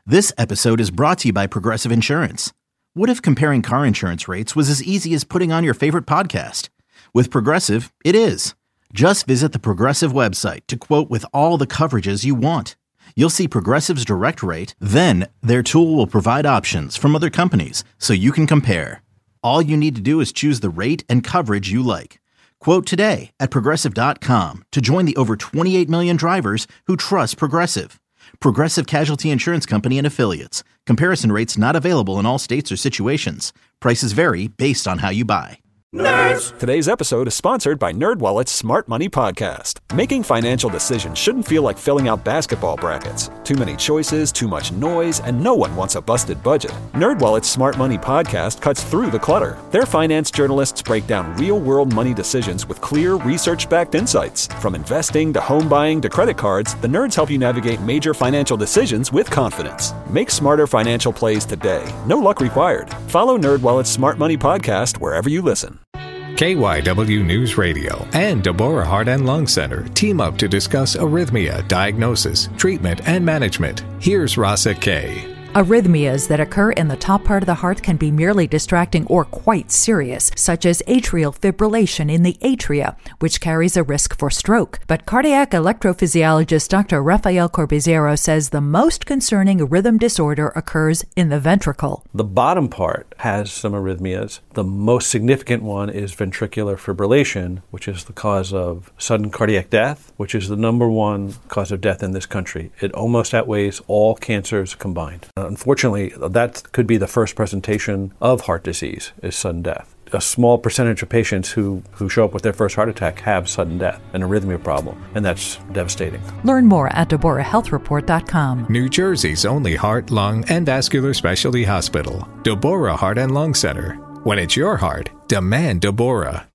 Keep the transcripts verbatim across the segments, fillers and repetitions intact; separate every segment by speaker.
Speaker 1: This episode is brought to you by Progressive Insurance. What if comparing car insurance rates was as easy as putting on your favorite podcast? With Progressive, it is. Just visit the Progressive website to quote with all the coverages you want. You'll see Progressive's direct rate, then their tool will provide options from other companies so you can compare. All you need to do is choose the rate and coverage you like. Quote today at Progressive dot com to join the over twenty-eight million drivers who trust Progressive. Progressive Casualty Insurance Company and Affiliates. Comparison rates not available in all states or situations. Prices vary based on how you buy.
Speaker 2: Nerds! Today's episode is sponsored by NerdWallet's Smart Money Podcast. Making financial decisions shouldn't feel like filling out basketball brackets. Too many choices, too much noise, and no one wants a busted budget. NerdWallet's Smart Money Podcast cuts through the clutter. Their finance journalists break down real-world money decisions with clear, research-backed insights. From investing to home buying to credit cards, the nerds help you navigate major financial decisions with confidence. Make smarter financial plays today. No luck required. Follow NerdWallet's Smart Money Podcast wherever you listen.
Speaker 3: K Y W News Radio and Deborah Heart and Lung Center team up to discuss arrhythmia, diagnosis, treatment, and management. Here's Rasa K.
Speaker 4: Arrhythmias that occur in the top part of the heart can be merely distracting or quite serious, such as atrial fibrillation in the atria, which carries a risk for stroke. But cardiac electrophysiologist Doctor Rafael Corbiziero says the most concerning rhythm disorder occurs in the ventricle.
Speaker 5: The bottom part has some arrhythmias. The most significant one is ventricular fibrillation, which is the cause of sudden cardiac death, which is the number one cause of death in this country. It almost outweighs all cancers combined. Unfortunately, that could be the first presentation of heart disease, is sudden death. A small percentage of patients who, who show up with their first heart attack have sudden death, an arrhythmia problem, and that's devastating.
Speaker 4: Learn more at Deborah Health Report dot com.
Speaker 3: New Jersey's only heart, lung, and vascular specialty hospital, Deborah Heart and Lung Center. When it's your heart, demand Deborah.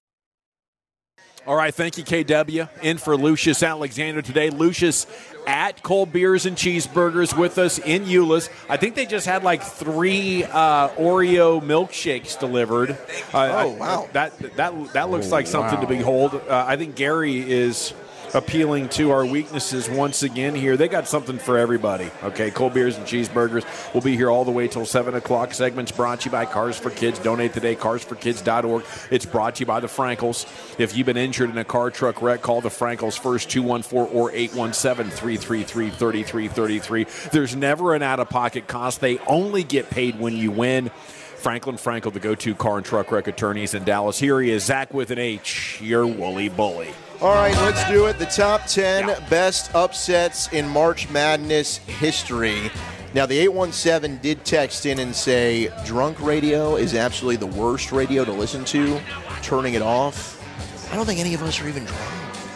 Speaker 6: All right, thank you, K W. In for Lucius Alexander today. Lucius at Cold Beers and Cheeseburgers with us in Euless. I think they just had like three uh, Oreo milkshakes delivered. Uh,
Speaker 7: oh, wow.
Speaker 6: I, that that that looks
Speaker 7: oh,
Speaker 6: like something
Speaker 7: wow.
Speaker 6: to behold. Uh, I think Gary is appealing to our weaknesses once again here. They got something for everybody. Okay, Cold Beers and Cheeseburgers will be here all the way till seven o'clock. Segments brought to you by Cars for Kids. Donate today, cars for kids dot org. It's brought to you by the Frankels. If you've been injured in a car truck wreck, call the Frankels first, two one four or eight one seven, three three three, three three three three. There's never an out-of-pocket cost. They only get paid when you win. Franklin Frankel, the go-to car and truck wreck attorneys in Dallas. Here he is, Zach with an H, your woolly bully.
Speaker 7: All right, let's do it. The top ten yeah. best upsets in March Madness history. Now, the eight one seven did text in and say, drunk radio is absolutely the worst radio to listen to, turning it off. I don't think any of us are even drunk.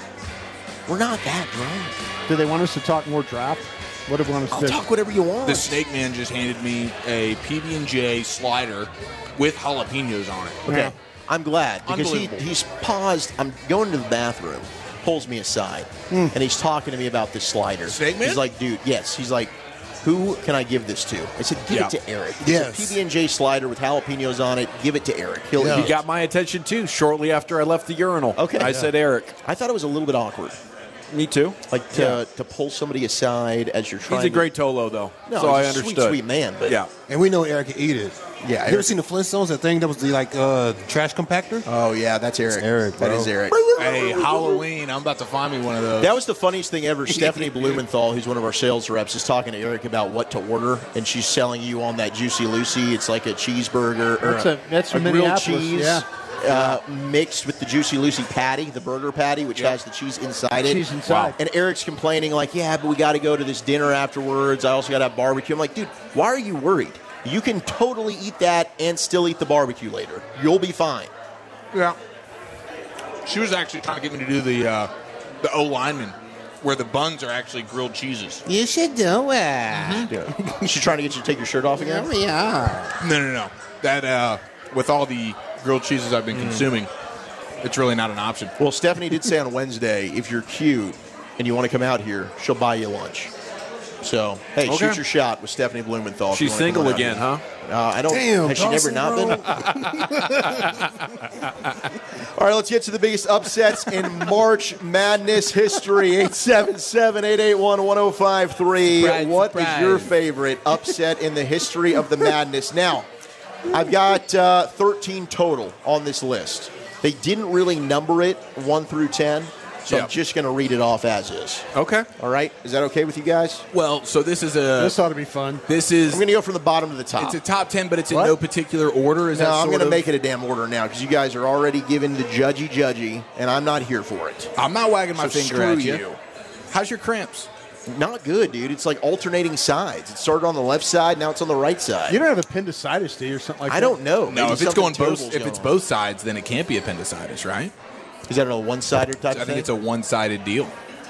Speaker 7: We're not that drunk.
Speaker 8: Do they want us to talk more draft? What do we want us
Speaker 7: I'll
Speaker 8: to do?
Speaker 7: talk whatever you want.
Speaker 9: The Snake Man just handed me a P B and J slider with jalapenos on it.
Speaker 7: Okay. Yeah. I'm glad because he,
Speaker 9: Unbelievable.
Speaker 7: he's paused. I'm going to the bathroom, pulls me aside,
Speaker 8: Mm.
Speaker 7: and he's talking to me about this slider.
Speaker 9: Snake Man?
Speaker 7: He's like, dude, yes. He's like, who can I give this to? I said, give
Speaker 9: Yeah.
Speaker 7: it to Eric.
Speaker 8: Yes.
Speaker 7: It's a P B and J slider with jalapenos on it. Give it to Eric. He'll
Speaker 8: Yeah.
Speaker 7: eat
Speaker 6: You
Speaker 7: it.
Speaker 6: got my attention, too, shortly after I left the urinal.
Speaker 7: Okay.
Speaker 6: I
Speaker 7: Yeah.
Speaker 6: said Eric.
Speaker 7: I thought it was a little bit awkward.
Speaker 6: Me, too.
Speaker 7: Like to, to pull somebody aside as you're trying
Speaker 6: He's a
Speaker 7: to-
Speaker 6: great Tolo, though.
Speaker 7: No,
Speaker 6: so I
Speaker 7: he's a
Speaker 6: understood.
Speaker 7: Sweet, sweet man. But
Speaker 6: Yeah.
Speaker 8: And we know Eric can eat it.
Speaker 7: Yeah,
Speaker 8: You
Speaker 7: Eric-
Speaker 8: ever seen the Flintstones? That thing that was the like uh, trash compactor?
Speaker 7: Oh, yeah, that's Eric.
Speaker 8: It's Eric,
Speaker 7: That
Speaker 8: bro.
Speaker 7: is Eric.
Speaker 9: Hey, Halloween, I'm about to find me one of those.
Speaker 7: That was the funniest thing ever. Stephanie Blumenthal, who's one of our sales reps, is talking to Eric about what to order, and she's selling you on that Juicy Lucy. It's like a cheeseburger or
Speaker 8: That's a- that's
Speaker 7: a
Speaker 8: from
Speaker 7: grilled
Speaker 8: Minneapolis,
Speaker 7: cheese
Speaker 8: yeah.
Speaker 7: uh, mixed with the Juicy Lucy patty, the burger patty, which has the cheese inside it.
Speaker 8: Cheese inside. Wow.
Speaker 7: And Eric's complaining like, yeah, but we got to go to this dinner afterwards. I also got to have barbecue. I'm like, dude, why are you worried? You can totally eat that and still eat the barbecue later. You'll be fine.
Speaker 9: Yeah. She was actually trying to get me to do the uh, the O lineman, where the buns are actually grilled cheeses.
Speaker 8: You should do it.
Speaker 7: Yeah. She's trying to get you to take your shirt off again?
Speaker 8: we are.
Speaker 9: No, no, no. That uh, with all the grilled cheeses I've been consuming, it's really not an option.
Speaker 7: Well, Stephanie did say on Wednesday, if you're cute and you want to come out here, she'll buy you lunch. So, hey,
Speaker 6: Okay.
Speaker 7: shoot your shot with Stephanie Blumenthal. if you
Speaker 6: She's
Speaker 7: wanna come
Speaker 6: single
Speaker 7: on out
Speaker 6: again,
Speaker 7: here.
Speaker 6: huh?
Speaker 7: Uh, I don't.
Speaker 8: Damn,
Speaker 7: has she never
Speaker 8: Dawson,
Speaker 7: not
Speaker 8: bro.
Speaker 7: been? All right, let's get to the biggest upsets in March Madness history. eight seven seven, eight eight one, one oh five three.
Speaker 9: Surprise,
Speaker 7: What is
Speaker 9: surprise.
Speaker 7: your favorite upset in the history of the Madness? Now, I've got uh, thirteen total on this list. They didn't really number it one through ten, so
Speaker 9: Yeah.
Speaker 7: I'm just going to read it off as is.
Speaker 6: Okay.
Speaker 7: All right? Is that okay with you guys?
Speaker 9: Well, so this is a
Speaker 8: This ought to be fun.
Speaker 9: this is
Speaker 7: I'm going to go from the bottom to the top.
Speaker 9: it's a top ten, but it's in
Speaker 8: What?
Speaker 9: no particular order. Is
Speaker 7: No,
Speaker 9: that
Speaker 7: I'm
Speaker 9: sort
Speaker 7: going to
Speaker 9: of-
Speaker 7: make it a damn order now because you guys are already giving the judgy judgy, and I'm not here for it.
Speaker 9: I'm not wagging my
Speaker 7: So
Speaker 9: finger
Speaker 7: screw
Speaker 9: at you.
Speaker 7: you.
Speaker 9: How's your cramps?
Speaker 7: Not good, dude. It's like alternating sides. It started on the left side, now it's on the right side.
Speaker 8: You don't have appendicitis, do you, or something like
Speaker 7: I
Speaker 8: that?
Speaker 7: don't know.
Speaker 9: No,
Speaker 7: Maybe
Speaker 9: if it's
Speaker 7: something
Speaker 9: going both,
Speaker 7: terrible's
Speaker 9: if it's
Speaker 7: going on.
Speaker 9: both sides, then it can't be appendicitis, right?
Speaker 7: Is that a one-sided type
Speaker 9: I
Speaker 7: of
Speaker 9: think
Speaker 7: thing?
Speaker 9: it's a one-sided deal.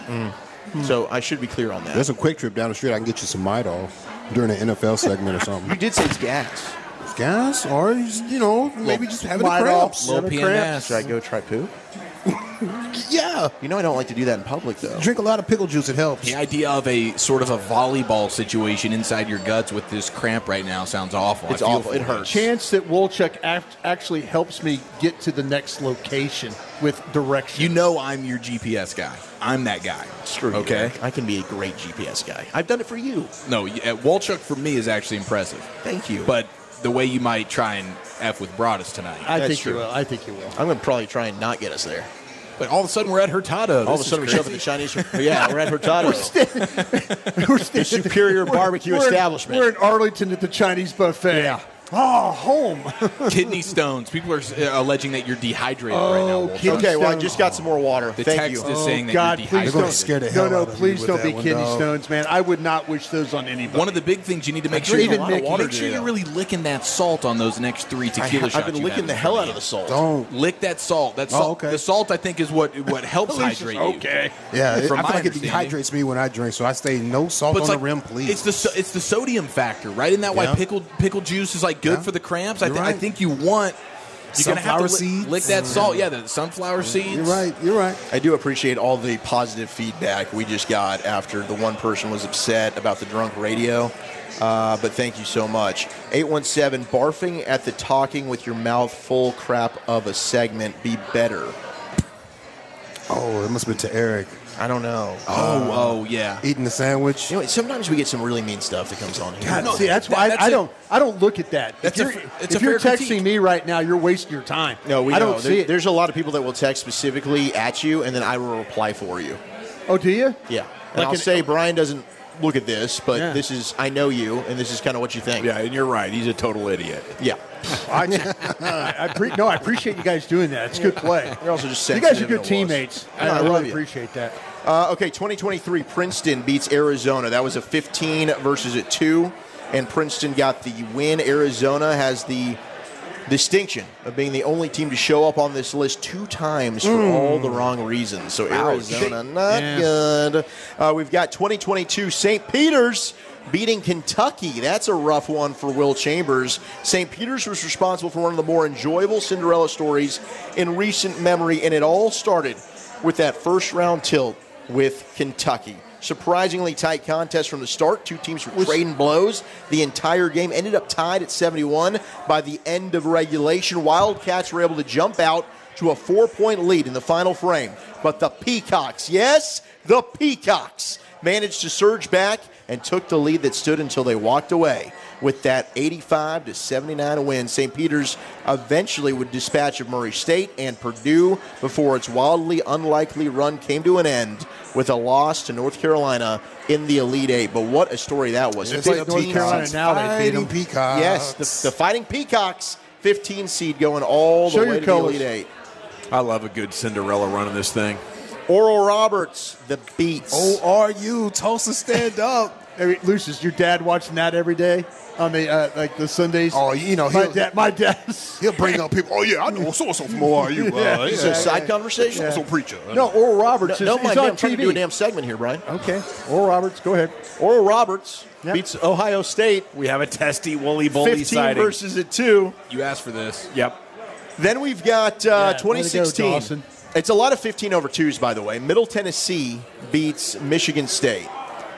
Speaker 7: So I should be clear on that.
Speaker 10: There's a quick trip down the street. I can get you some Midol during an N F L segment or
Speaker 7: You
Speaker 10: something.
Speaker 7: did say it's gas.
Speaker 10: Gas, or you just, you know, maybe just having the
Speaker 8: Midol.
Speaker 10: cramps.
Speaker 9: Little P M S.
Speaker 7: Should I go try poo?
Speaker 10: Yeah,
Speaker 7: You know I don't like to do that in public, though.
Speaker 10: drink a lot of pickle juice. It helps.
Speaker 9: The idea of a sort of a volleyball situation inside your guts with this cramp right now sounds awful.
Speaker 7: It's
Speaker 9: I feel
Speaker 7: awful.
Speaker 9: for
Speaker 7: It
Speaker 9: you.
Speaker 7: hurts.
Speaker 8: Chance that Wolchuk act- actually helps me get to the next location with direction.
Speaker 9: You know I'm your G P S guy. I'm that guy.
Speaker 7: Screw you,
Speaker 9: Okay.
Speaker 7: Rick. I can be a great G P S guy. I've done it for you.
Speaker 9: No, y- uh, Walchuk for me is actually impressive.
Speaker 7: Thank you.
Speaker 9: But the way you might try and F with Broadus tonight.
Speaker 8: I
Speaker 7: That's
Speaker 8: think
Speaker 7: true.
Speaker 8: you will. I think you will.
Speaker 7: I'm going to probably try and not get us there.
Speaker 9: But all of a sudden we're at Hurtado.
Speaker 7: All of a sudden we show up at the Chinese. Yeah, we're at Hurtado.
Speaker 8: We're
Speaker 7: The superior barbecue
Speaker 8: we're in-
Speaker 7: establishment.
Speaker 8: We're in Arlington at the Chinese buffet.
Speaker 7: Yeah.
Speaker 8: Oh, home.
Speaker 9: Kidney stones. People are uh, alleging that you're dehydrated right now.
Speaker 8: Oh,
Speaker 9: Walchuk.
Speaker 8: kidney
Speaker 7: Okay, well, I
Speaker 8: stones.
Speaker 7: just got some more water.
Speaker 9: The
Speaker 7: Thank
Speaker 9: text
Speaker 7: you.
Speaker 9: is saying that
Speaker 8: God,
Speaker 9: you're
Speaker 8: please
Speaker 9: dehydrated.
Speaker 10: gonna
Speaker 8: don't.
Speaker 10: scare the
Speaker 8: no,
Speaker 10: hell
Speaker 8: no,
Speaker 10: out of me
Speaker 8: please
Speaker 10: with
Speaker 8: don't
Speaker 10: that
Speaker 8: be
Speaker 10: one,
Speaker 8: kidney
Speaker 10: dog.
Speaker 8: stones, man. I would not wish those on anybody.
Speaker 9: One of the big things you need to make
Speaker 7: I
Speaker 9: sure
Speaker 7: drink
Speaker 9: you
Speaker 7: a lot of water
Speaker 9: make sure
Speaker 7: today,
Speaker 9: you're
Speaker 7: though.
Speaker 9: really licking that salt on those next three
Speaker 7: I
Speaker 9: tequila
Speaker 7: ha-
Speaker 9: shots.
Speaker 7: I've been
Speaker 9: you've
Speaker 7: licking
Speaker 9: had
Speaker 7: the
Speaker 9: in
Speaker 7: hell
Speaker 9: front
Speaker 7: out of
Speaker 9: you.
Speaker 7: the salt.
Speaker 10: Don't.
Speaker 9: Lick that salt. That
Speaker 10: Oh,
Speaker 9: salt.
Speaker 10: okay.
Speaker 9: The salt, I think, is what what helps hydrate you.
Speaker 8: Okay.
Speaker 10: Yeah, it,
Speaker 9: From
Speaker 10: I
Speaker 9: my
Speaker 10: feel like it
Speaker 9: understanding.
Speaker 10: dehydrates me when I drink, so I stay no salt
Speaker 9: But
Speaker 10: on
Speaker 9: it's like,
Speaker 10: the rim, please.
Speaker 9: It's the so- it's the sodium factor, right? Isn't that why
Speaker 10: Yeah.
Speaker 9: pickled pickle juice is like good
Speaker 10: Yeah.
Speaker 9: for the cramps? I,
Speaker 10: You're
Speaker 9: th- I
Speaker 10: right.
Speaker 9: think you want you're gonna have to
Speaker 10: Sunflower
Speaker 9: lick,
Speaker 10: seeds.
Speaker 9: lick that salt. Yeah, the sunflower seeds.
Speaker 10: You're right. You're right.
Speaker 7: I do appreciate all the positive feedback we just got after the one person was upset about the drunk radio. Uh, but thank you so much. eight one seven, barfing at the talking with your mouth full crap of a segment be better.
Speaker 10: Oh, it must have been to Eric
Speaker 7: I don't know.
Speaker 9: Oh, oh yeah.
Speaker 10: eating the sandwich.
Speaker 7: You know, sometimes we get some really mean stuff that comes on here.
Speaker 8: God,
Speaker 9: No,
Speaker 8: see, that's
Speaker 9: that-
Speaker 8: why
Speaker 9: that's
Speaker 8: I, I
Speaker 9: a-
Speaker 8: don't. I don't look at that.
Speaker 9: That's
Speaker 8: if
Speaker 9: a
Speaker 8: you're,
Speaker 9: f- it's
Speaker 8: if
Speaker 9: a
Speaker 8: you're
Speaker 9: fair
Speaker 8: texting
Speaker 9: critique.
Speaker 8: me right now, you're wasting your time.
Speaker 7: No, we
Speaker 8: I
Speaker 7: know.
Speaker 8: don't
Speaker 7: There-
Speaker 8: see it.
Speaker 7: There's a lot of people that will text specifically at you, and then I will reply for you.
Speaker 8: Oh, do you?
Speaker 7: Yeah. And
Speaker 8: Like
Speaker 7: I'll
Speaker 8: an-
Speaker 7: say, Brian doesn't look at this, but
Speaker 8: Yeah.
Speaker 7: this is, I know you, and this is kind of what you think.
Speaker 6: Yeah, and you're right. He's a total idiot.
Speaker 7: Yeah.
Speaker 8: I, I pre- no, I appreciate you guys doing that. It's good play.
Speaker 7: You're also just
Speaker 8: You guys are
Speaker 7: sensitive
Speaker 8: good
Speaker 7: to loss.
Speaker 8: teammates.
Speaker 7: I
Speaker 8: I,
Speaker 7: know, I
Speaker 8: I
Speaker 7: love
Speaker 8: really
Speaker 7: you.
Speaker 8: appreciate that.
Speaker 7: Uh, okay, twenty twenty-three, Princeton beats Arizona. That was a fifteen versus a two, and Princeton got the win. Arizona has the distinction of being the only team to show up on this list two times for all the wrong reasons. So Arizona, not
Speaker 8: Yeah.
Speaker 7: good. Uh, we've got twenty twenty-two, Saint Peter's beating Kentucky. That's a rough one for Will Chambers. Saint Peter's was responsible for one of the more enjoyable Cinderella stories in recent memory, and it all started with that first round tilt with Kentucky. Surprisingly tight contest from the start. Two teams were trading blows. The entire game ended up tied at seventy-one by the end of regulation. Wildcats were able to jump out to a four-point lead in the final frame. But the Peacocks, yes, the Peacocks, managed to surge back and took the lead that stood until they walked away with that eighty-five to seventy-nine win. Saint Peter's eventually would dispatch of Murray State and Purdue before its wildly unlikely run came to an end with a loss to North Carolina in the Elite Eight. But what a story that was.
Speaker 8: It's like North
Speaker 7: fifteen
Speaker 8: Carolina
Speaker 7: seeds.
Speaker 8: now. They beat
Speaker 10: Fighting
Speaker 8: them.
Speaker 10: Peacocks.
Speaker 7: Yes, the, the Fighting Peacocks, fifteen seed going all the
Speaker 8: Show
Speaker 7: way
Speaker 8: your
Speaker 7: to
Speaker 8: colors.
Speaker 7: the Elite Eight.
Speaker 6: I love a good Cinderella run in this thing.
Speaker 7: Oral Roberts, the Beats.
Speaker 10: O R U, Tulsa, stand up.
Speaker 8: Hey, Lucius, your dad watching that every day on the uh, like the Sundays.
Speaker 10: Oh, you know,
Speaker 8: my
Speaker 10: he'll-
Speaker 8: dad. My dad.
Speaker 10: He'll bring up people. Oh yeah, I know so and so from O R U. Uh,
Speaker 8: Yeah.
Speaker 7: Is this a side conversation?
Speaker 10: So so preacher.
Speaker 8: No, Oral Roberts
Speaker 7: No,
Speaker 8: is
Speaker 7: no
Speaker 8: he's
Speaker 7: mind me,
Speaker 8: on
Speaker 7: I'm trying
Speaker 8: T
Speaker 7: to do a
Speaker 8: V.
Speaker 7: damn segment here, Brian.
Speaker 8: Okay, Oral Roberts, go ahead.
Speaker 7: Oral Roberts
Speaker 8: Yep.
Speaker 7: beats Ohio State
Speaker 6: We have a testy woolly bully
Speaker 7: fifteen
Speaker 6: sighting.
Speaker 7: versus a two.
Speaker 9: You asked for this.
Speaker 6: Yep.
Speaker 7: Then we've got uh,
Speaker 8: Yeah, way to go,
Speaker 7: twenty sixteen.
Speaker 8: Dawson.
Speaker 7: It's a lot of fifteen over twos, by the way. Middle Tennessee beats Michigan State.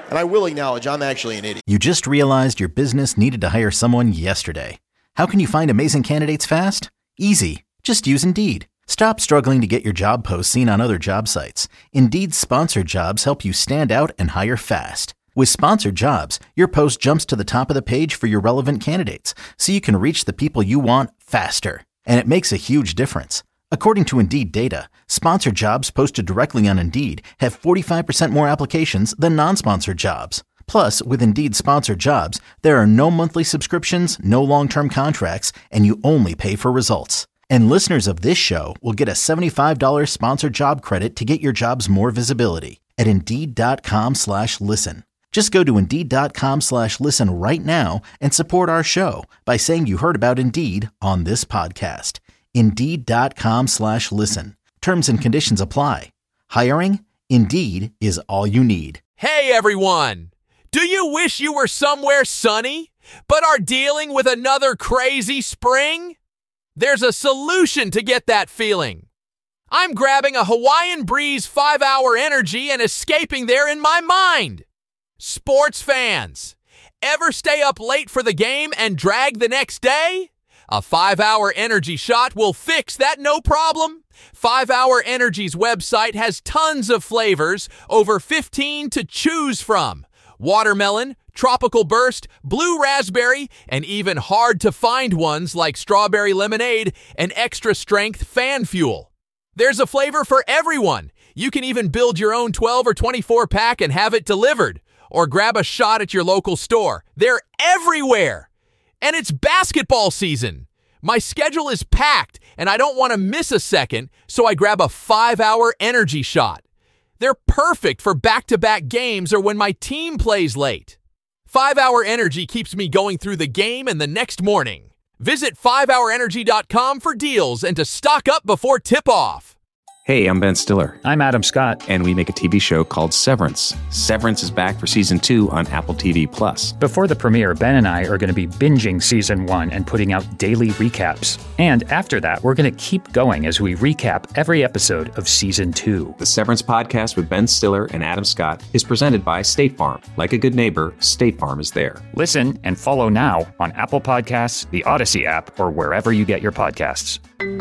Speaker 7: And I will acknowledge I'm actually an idiot.
Speaker 1: You just realized your business needed to hire someone yesterday. How can you find amazing candidates fast? Easy. Just use Indeed. Stop struggling to get your job posts seen on other job sites. Indeed's sponsored jobs help you stand out and hire fast. With sponsored jobs, your post jumps to the top of the page for your relevant candidates, so you can reach the people you want faster. And it makes a huge difference. According to Indeed data, sponsored jobs posted directly on Indeed have forty-five percent more applications than non-sponsored jobs. Plus, with Indeed sponsored jobs, there are no monthly subscriptions, no long-term contracts, and you only pay for results. And listeners of this show will get a seventy-five dollars sponsored job credit to get your jobs more visibility at Indeed.com slash listen. Just go to Indeed.com slash listen right now and support our show by saying you heard about Indeed on this podcast. Indeed.com slash listen. Terms and conditions apply. Hiring? Indeed is all you need.
Speaker 11: Hey, everyone. Do you wish you were somewhere sunny, but are dealing with another crazy spring? There's a solution to get that feeling. I'm grabbing a Hawaiian Breeze five-hour energy and escaping there in my mind. Sports fans, ever stay up late for the game and drag the next day? A five-hour energy shot will fix that no problem. five hour Energy's website has tons of flavors, over fifteen to choose from. Watermelon, tropical burst, blue raspberry, and even hard-to-find ones like strawberry lemonade and extra-strength fan fuel. There's a flavor for everyone. You can even build your own twelve or twenty-four pack and have it delivered. Or grab a shot at your local store. They're everywhere. And it's basketball season. My schedule is packed, and I don't want to miss a second, so I grab a five-hour energy shot. They're perfect for back-to-back games or when my team plays late. five-hour Energy keeps me going through the game and the next morning. Visit five hour energy dot com for deals and to stock up before tip-off.
Speaker 12: Hey, I'm Ben Stiller.
Speaker 13: I'm Adam Scott.
Speaker 12: And we make a T V show called Severance. Severance is back for season two on Apple T V Plus.
Speaker 13: Before the premiere, Ben and I are going to be binging season one and putting out daily recaps. And after that, we're going to keep going as we recap every episode of season two.
Speaker 12: The Severance podcast with Ben Stiller and Adam Scott is presented by State Farm. Like a good neighbor, State Farm is there.
Speaker 13: Listen and follow now on Apple Podcasts, the Odyssey app, or wherever you get your podcasts.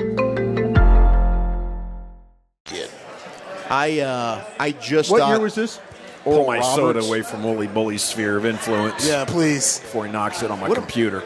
Speaker 7: I uh, I just
Speaker 8: what
Speaker 7: thought,
Speaker 8: year was this?
Speaker 6: Pull my Roberts. soda away from Wooly Bully's sphere of influence.
Speaker 14: Yeah, please.
Speaker 6: Before he knocks it on my
Speaker 7: what
Speaker 6: computer.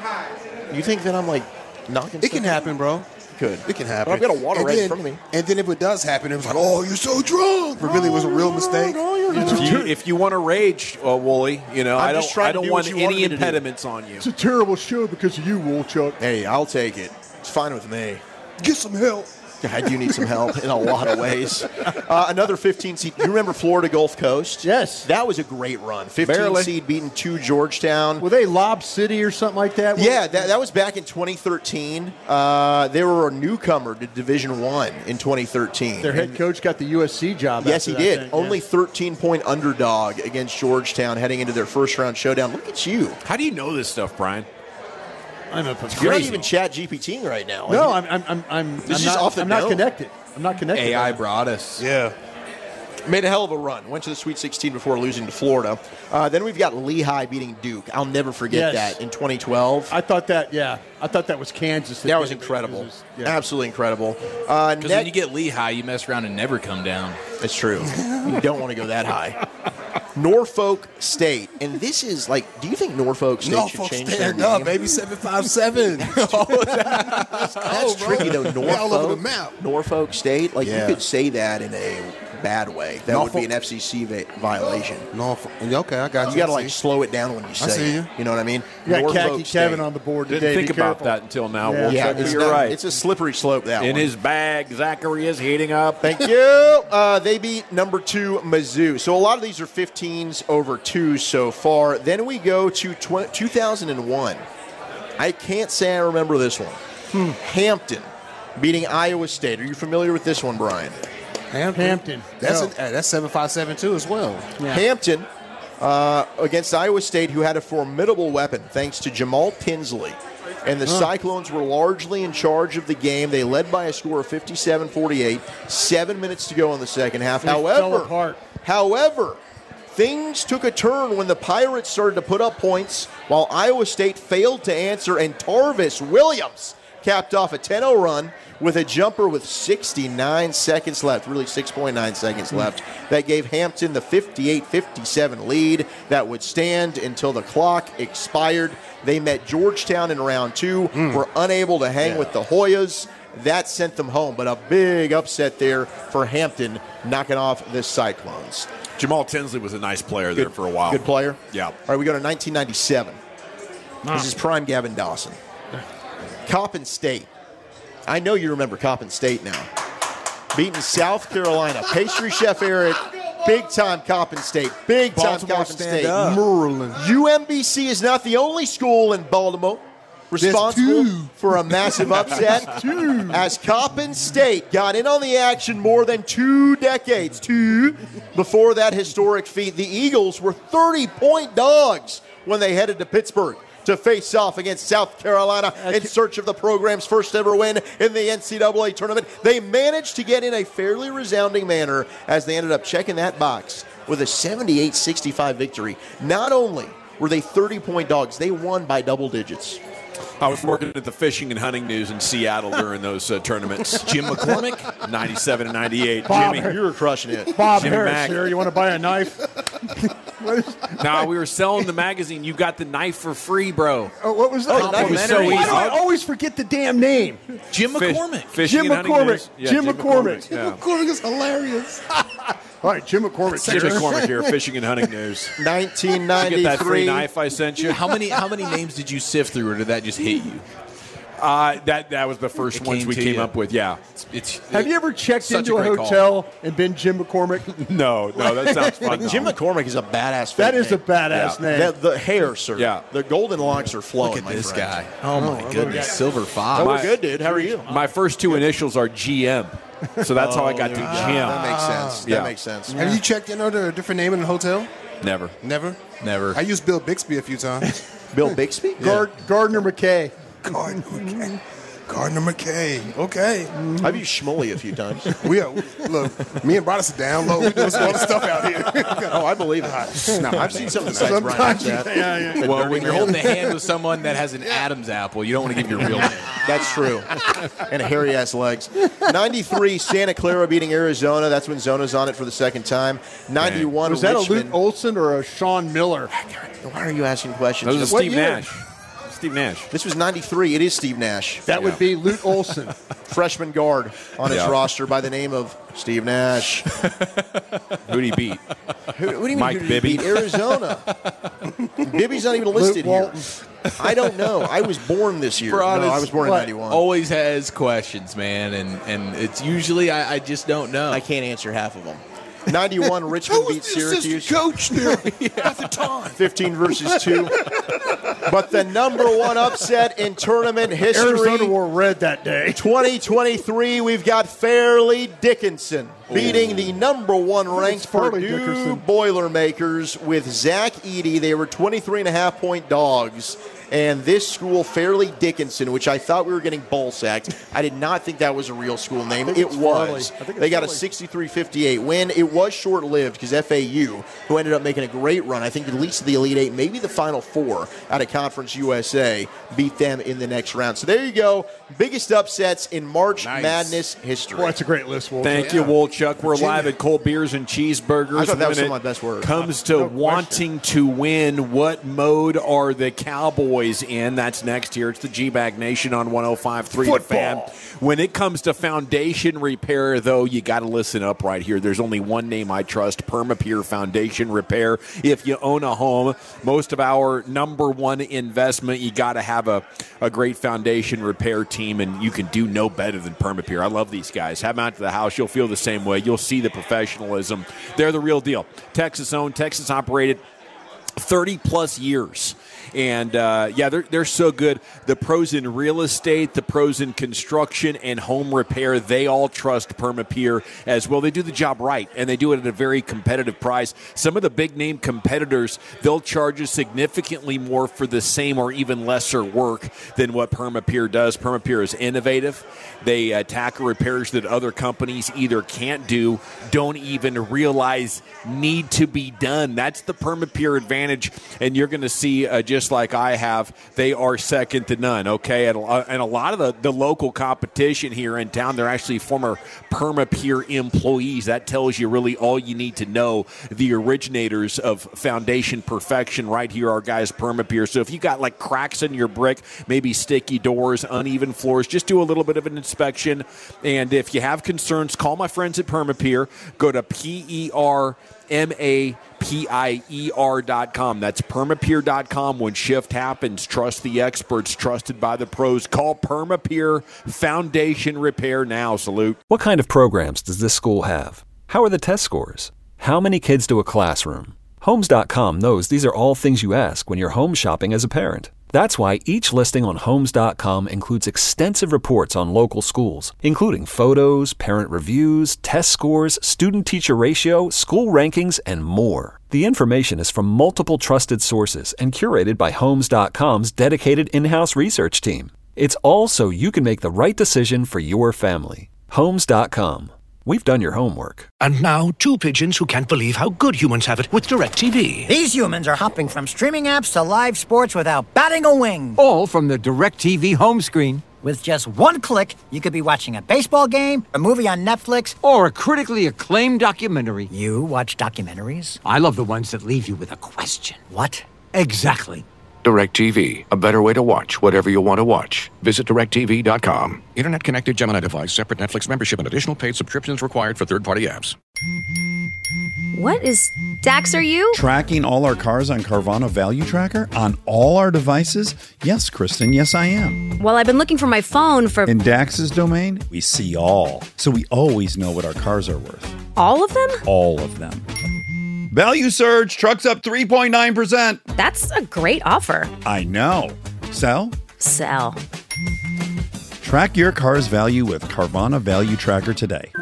Speaker 7: A, you think that I'm like knocking?
Speaker 14: It can happen, bro.
Speaker 7: Could
Speaker 14: it can happen?
Speaker 7: But I've got a water
Speaker 14: and
Speaker 7: right
Speaker 14: then,
Speaker 7: in front of me.
Speaker 14: And then if it does happen, it was like, oh, you're so drunk. It really was a real mistake.
Speaker 6: If you, if you want to rage, uh, Wooly, you know,
Speaker 7: I'm
Speaker 6: I don't.
Speaker 7: just trying
Speaker 6: I don't
Speaker 7: to do
Speaker 6: want
Speaker 7: what you
Speaker 6: any
Speaker 7: wanted me to
Speaker 6: impediments on you.
Speaker 8: It's a terrible show because of you, Woolchuck.
Speaker 7: Hey, I'll take it. It's fine with me.
Speaker 14: Get some help.
Speaker 7: I do need some help in a lot of ways. Uh, another fifteen seed. You remember Florida Gulf Coast?
Speaker 8: Yes.
Speaker 7: That was a great run. fifteen
Speaker 6: Barely.
Speaker 7: seed beating two Georgetown.
Speaker 8: Were they Lob City or something like that?
Speaker 7: Yeah, that, that was back in twenty thirteen. Uh, they were a newcomer to Division One in twenty thirteen.
Speaker 8: Their head coach got the U S C job.
Speaker 7: Yes, he
Speaker 8: after
Speaker 7: did.
Speaker 8: that thing,
Speaker 7: Only
Speaker 8: yeah.
Speaker 7: thirteen-point underdog against Georgetown heading into their first-round showdown. Look at you.
Speaker 6: How do you know this stuff, Brian?
Speaker 8: I'm a
Speaker 7: You're not even chat GPTing right now.
Speaker 8: No, I'm. I'm. I'm. I'm,
Speaker 7: This
Speaker 8: I'm
Speaker 7: is
Speaker 8: not,
Speaker 7: off the
Speaker 8: I'm not
Speaker 7: dome.
Speaker 8: connected. I'm not connected.
Speaker 6: A I
Speaker 8: right now.
Speaker 6: brought us.
Speaker 7: Yeah. Made a hell of a run. Went to the Sweet sixteen before losing to Florida. Uh, then we've got Lehigh beating Duke. I'll never forget
Speaker 8: Yes.
Speaker 7: that in twenty twelve.
Speaker 8: I thought that. Yeah, I thought that was Kansas.
Speaker 7: That was
Speaker 8: did it.
Speaker 7: incredible.
Speaker 8: It was- yeah.
Speaker 7: Absolutely incredible. Uh,
Speaker 15: Because
Speaker 7: net-
Speaker 15: when you get Lehigh, you mess around and never come down.
Speaker 7: It's true. You don't want to go that high. Norfolk State. And this is like, do you think Norfolk State
Speaker 14: Norfolk
Speaker 7: should change
Speaker 14: stand
Speaker 7: their
Speaker 14: up,
Speaker 7: name?
Speaker 14: baby, seven five seven.
Speaker 7: That's
Speaker 14: Oh,
Speaker 7: tricky, though.
Speaker 14: bro.
Speaker 7: Norfolk,
Speaker 14: They're all over the map.
Speaker 7: Norfolk State, like
Speaker 14: Yeah.
Speaker 7: you could say that in a bad way. That would
Speaker 14: Norfolk-
Speaker 7: be an F C C va- violation.
Speaker 14: Norfolk. Okay, I got you.
Speaker 7: You got to
Speaker 14: I
Speaker 7: like
Speaker 14: see.
Speaker 7: slow it down when you say
Speaker 14: see
Speaker 7: it.
Speaker 14: you.
Speaker 7: You know what I mean?
Speaker 8: You got
Speaker 7: Norfolk
Speaker 8: Khaki
Speaker 7: State.
Speaker 8: Kevin on the board
Speaker 6: Didn't
Speaker 8: today.
Speaker 6: think
Speaker 8: Be
Speaker 6: about
Speaker 8: careful.
Speaker 6: that until now.
Speaker 8: Yeah.
Speaker 6: Wolchuk,
Speaker 7: Yeah,
Speaker 6: but
Speaker 7: it's,
Speaker 6: you're
Speaker 7: not-
Speaker 6: right.
Speaker 7: it's a slippery slope, that
Speaker 6: in
Speaker 7: one.
Speaker 6: his bag, Zachary is heating up.
Speaker 7: Thank you. Uh, they beat number two Mizzou. So a lot of these are fifteens over twos so far. Then we go to tw- two thousand one. I can't say I remember this one.
Speaker 8: Hmm.
Speaker 7: Hampton beating Iowa State. Are you familiar with this one, Brian?
Speaker 14: Hampton.
Speaker 8: Hampton.
Speaker 14: That's
Speaker 8: No.
Speaker 14: an, uh, that's seven five seven too as well.
Speaker 8: Yeah.
Speaker 7: Hampton uh, against Iowa State, who had a formidable weapon thanks to Jamal Tinsley. And the Cyclones were largely in charge of the game. They led by a score of fifty-seven forty-eight. Seven minutes to go in the second half.
Speaker 8: They
Speaker 7: however,
Speaker 8: fell apart.
Speaker 7: however, Things took a turn when the Pirates started to put up points while Iowa State failed to answer, and Tarvis Williams capped off a ten oh run with a jumper with sixty-nine seconds left, really six point nine seconds left. That gave Hampton the fifty-eight fifty-seven lead that would stand until the clock expired. They met Georgetown in round two, mm. were unable to hang yeah. with the Hoyas. That sent them home, but a big upset there for Hampton, knocking off the Cyclones.
Speaker 6: Jamal Tinsley was a nice player
Speaker 7: good,
Speaker 6: there for a while.
Speaker 7: Good player?
Speaker 6: Yeah.
Speaker 7: All right, we go to nineteen ninety-seven. Ah. This is prime Gavin Dawson. Coppin State. I know you remember Coppin State now. Beating South Carolina. Pastry Chef Eric, big-time Coppin State. Big-time Coppin State.
Speaker 14: Merlin.
Speaker 7: U M B C is not the only school in Baltimore responsible for a massive upset, as Coppin State got in on the action more than two decades, two, before that historic feat. The Eagles were thirty-point dogs when they headed to Pittsburgh to face off against South Carolina in search of the program's first ever win in the N C double A tournament. They managed to get in a fairly resounding manner as they ended up checking that box with a seventy-eight sixty-five victory. Not only were they thirty-point dogs, they won by double digits.
Speaker 6: I was working at the Fishing and Hunting News in Seattle during those uh, tournaments. Jim McCormick, ninety-seven and ninety-eight.
Speaker 8: Bob,
Speaker 6: Jimmy,
Speaker 7: you were crushing it.
Speaker 8: Bob
Speaker 6: Jimmy
Speaker 8: Harris
Speaker 6: Mack.
Speaker 8: here. You want to buy a knife?
Speaker 6: No, we were selling the magazine. You got the knife for free, bro.
Speaker 8: Oh, what was that?
Speaker 6: Oh, it was so
Speaker 8: Why
Speaker 6: easy.
Speaker 8: do I always forget the damn name?
Speaker 15: Jim
Speaker 6: Fish-
Speaker 15: McCormick.
Speaker 6: Fishing
Speaker 8: Jim
Speaker 6: and Hunting
Speaker 8: McCormick.
Speaker 6: News. Yeah,
Speaker 8: Jim McCormick.
Speaker 6: Yeah.
Speaker 14: McCormick is hilarious.
Speaker 8: All right, Jim McCormick.
Speaker 6: Jim McCormick here, Fishing and Hunting News.
Speaker 7: nineteen
Speaker 6: Did you get that free
Speaker 7: ninety-three.
Speaker 6: knife I sent you?
Speaker 15: How many how many names did you sift through, or did that just hit you?
Speaker 6: Uh, that that was the first
Speaker 15: It
Speaker 6: ones
Speaker 15: came
Speaker 6: we
Speaker 15: to
Speaker 6: came
Speaker 15: you.
Speaker 6: up with. Yeah.
Speaker 15: It's, it's
Speaker 8: Have you ever checked
Speaker 15: such
Speaker 8: into
Speaker 15: a
Speaker 8: a,
Speaker 15: great
Speaker 8: hotel and been Jim McCormick?
Speaker 6: No, no, that sounds fun.
Speaker 7: Jim McCormick is a badass.
Speaker 8: That
Speaker 7: fake
Speaker 8: is a
Speaker 7: name.
Speaker 8: badass
Speaker 6: Yeah.
Speaker 8: name.
Speaker 7: The, the hair, sir.
Speaker 6: Yeah.
Speaker 7: The golden locks are flowing.
Speaker 15: Look at
Speaker 7: my
Speaker 15: this
Speaker 7: friend.
Speaker 15: guy. Oh, my
Speaker 8: Oh,
Speaker 15: goodness.
Speaker 8: okay.
Speaker 15: Silver
Speaker 7: Oh,
Speaker 15: Fox.
Speaker 7: we're good, dude. How are you?
Speaker 6: My first two initials are G M, so that's how I got to Jim.
Speaker 7: That makes sense. That
Speaker 6: Yeah.
Speaker 7: makes sense.
Speaker 10: Have you checked in under a different name in the hotel?
Speaker 6: Never.
Speaker 10: Never.
Speaker 15: Never.
Speaker 10: I used Bill Bixby a few times.
Speaker 7: Bill Bixby?
Speaker 8: Gard- Gardner McKay.
Speaker 10: Gardner McKay. Gardner McKay. Okay.
Speaker 7: I've used Schmully a few times.
Speaker 10: We are, look, me and Brothers are down low. We're doing some other stuff out here.
Speaker 7: Oh, I believe it. No, I've seen some of the sites Brian
Speaker 8: Sometimes
Speaker 7: has that.
Speaker 8: yeah, yeah.
Speaker 15: Well,
Speaker 7: Dirty
Speaker 15: when you're
Speaker 7: man.
Speaker 15: holding a hand with someone that has an Adam's apple, you don't want to give your real name.
Speaker 7: That's true. And hairy ass legs. ninety-three, Santa Clara beating Arizona. That's when Zona's on it for the second time. ninety-one,
Speaker 8: Was that
Speaker 7: Richmond.
Speaker 8: a Luke Olson or a Sean Miller?
Speaker 7: Why are you asking questions?
Speaker 6: That was
Speaker 7: What
Speaker 6: Steve
Speaker 7: year?
Speaker 6: Nash. Steve Nash.
Speaker 7: This was ninety-three. It is Steve Nash.
Speaker 8: That would be Luke Olson.
Speaker 7: Freshman guard on his
Speaker 6: Yeah.
Speaker 7: roster by the name of Steve Nash.
Speaker 6: Who'd he beat?
Speaker 7: Who, what do you mean
Speaker 6: Mike
Speaker 7: who did he
Speaker 6: Bibby.
Speaker 7: beat? Arizona. Bibby's not even listed
Speaker 8: Luke
Speaker 7: here.
Speaker 8: Walton.
Speaker 7: I don't know. I was born this year. No,
Speaker 15: Broadus-
Speaker 7: I was born in
Speaker 8: what?
Speaker 7: ninety-one.
Speaker 15: Always has questions, man, and, and it's usually I, I just don't know.
Speaker 7: I can't answer half of them. ninety-one, Richmond beat Syracuse.
Speaker 14: Coach there at the time.
Speaker 7: fifteen versus two. But the number one upset in tournament history.
Speaker 8: Arizona wore red that day.
Speaker 7: twenty twenty-three, we've got Fairleigh Dickinson beating the number one ranked
Speaker 8: Farley
Speaker 7: Purdue
Speaker 8: Dickerson.
Speaker 7: Boilermakers with Zach Eady. They were twenty-three and a half point dogs. And this school, Fairleigh Dickinson, which I thought we were getting ball sacked, I did not think that was a real school name.
Speaker 8: think
Speaker 7: It
Speaker 8: it's Farley.
Speaker 7: was.
Speaker 8: I think it's
Speaker 7: They got a
Speaker 8: Farley.
Speaker 7: sixty-three fifty-eight win. It was short-lived because F A U, who ended up making a great run, I think at least to the Elite Eight, maybe the Final Four out of Conference U S A, beat them in the next round. So there you go. Biggest upsets in March
Speaker 6: Nice.
Speaker 7: Madness history.
Speaker 8: Boy, that's a great list, Wolf.
Speaker 6: Thank you, Wolchuk. We're live at Cold Beers and Cheeseburgers.
Speaker 7: I thought that was
Speaker 6: When
Speaker 7: some of
Speaker 6: it
Speaker 7: my best work.
Speaker 6: comes to
Speaker 8: No
Speaker 6: wanting to win, what mode are the Cowboys in? That's next here. It's the G-Bag Nation on one oh five point three The Fan. When it comes to foundation repair, though, you got to listen up right here. There's only one name I trust, Permapure Foundation Repair. If you own a home, most of our number one investment, you got to have a, a great foundation repair team, and you can do no better than Permapure. I love these guys. Have them out to the house. You'll feel the same way. You'll see the professionalism. They're the real deal. Texas-owned, Texas-operated, thirty plus years. And, uh, yeah, they're, they're so good. The pros in real estate, the pros in construction and home repair, they all trust Permapeer as well. They do the job right, and they do it at a very competitive price. Some of the big-name competitors, they'll charge you significantly more for the same or even lesser work than what Permapeer does. Permapeer is innovative. They uh, tackle repairs that other companies either can't do, don't even realize need to be done. That's the Permapeer advantage, and you're going to see uh, just Just like I have, they are second to none, okay? And a, and a lot of the, the local competition here in town, they're actually former Permapeer employees. That tells you really all you need to know. The originators of Foundation Perfection right here are guys Permapeer. So if you got like cracks in your brick, maybe sticky doors, uneven floors, just do a little bit of an inspection. And if you have concerns, call my friends at Permapeer. Go to P E R M A P I E R dot com. That's Permapeer dot com. When shift happens, trust the experts, trusted by the pros. Call Permapeer Foundation Repair now. Salute.
Speaker 2: What kind of programs does this school have? How are the test scores? How many kids to a classroom? Homes dot com knows these are all things you ask when you're home shopping as a parent. That's why each listing on Homes dot com includes extensive reports on local schools, including photos, parent reviews, test scores, student-teacher ratio, school rankings, and more. The information is from multiple trusted sources and curated by Homes dot com's dedicated in-house research team. It's all so you can make the right decision for your family. Homes dot com. We've done your homework.
Speaker 16: And now, two pigeons who can't believe how good humans have it with DirecTV.
Speaker 17: These humans are hopping from streaming apps to live sports without batting a wing.
Speaker 18: All from the DirecTV home screen.
Speaker 17: With just one click, you could be watching a baseball game, a movie on Netflix,
Speaker 18: or a critically acclaimed documentary.
Speaker 17: You watch documentaries?
Speaker 18: I love the ones that leave you with a question.
Speaker 17: What?
Speaker 18: Exactly.
Speaker 19: DirecTV, a better way to watch whatever you want to watch. Visit direct T V dot com. Internet connected Gemini device, separate Netflix membership, and additional paid subscriptions required for third-party apps.
Speaker 20: What is Dax, are you?
Speaker 21: Tracking all our cars on Carvana Value Tracker on all our devices? Yes, Kristen, yes I am.
Speaker 20: Well, I've been looking for my phone for...
Speaker 21: In Dax's domain, we see all. So we always know what our cars are worth.
Speaker 20: All of them?
Speaker 21: All of them. Value surge, trucks up three point nine percent.
Speaker 20: That's a great offer.
Speaker 21: I know. Sell?
Speaker 20: Sell.
Speaker 21: Track your car's value with Carvana Value Tracker today.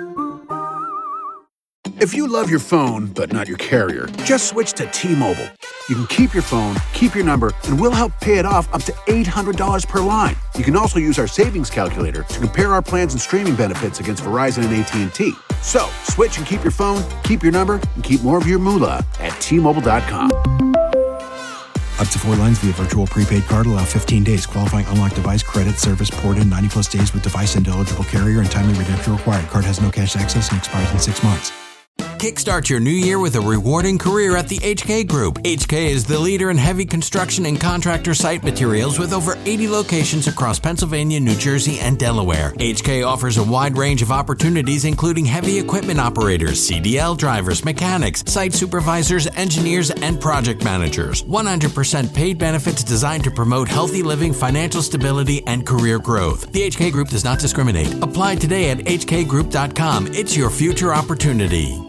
Speaker 22: If you love your phone, but not your carrier, just switch to T-Mobile. You can keep your phone, keep your number, and we'll help pay it off up to eight hundred dollars per line. You can also use our savings calculator to compare our plans and streaming benefits against Verizon and A T and T. So, switch and keep your phone, keep your number, and keep more of your moolah at T Mobile dot com.
Speaker 23: Up to four lines via virtual prepaid card. Allow fifteen days. Qualifying unlocked device credit service port in ninety plus days with device and eligible carrier and timely redemption required. Card has no cash access and expires in six months.
Speaker 24: Kickstart your new year with a rewarding career at the H K Group. H K is the leader in heavy construction and contractor site materials with over eighty locations across Pennsylvania, New Jersey, and Delaware. H K offers a wide range of opportunities, including heavy equipment operators, C D L drivers, mechanics, site supervisors, engineers, and project managers. one hundred percent paid benefits designed to promote healthy living, financial stability, and career growth. The H K Group does not discriminate. Apply today at H K group dot com. It's your future opportunity.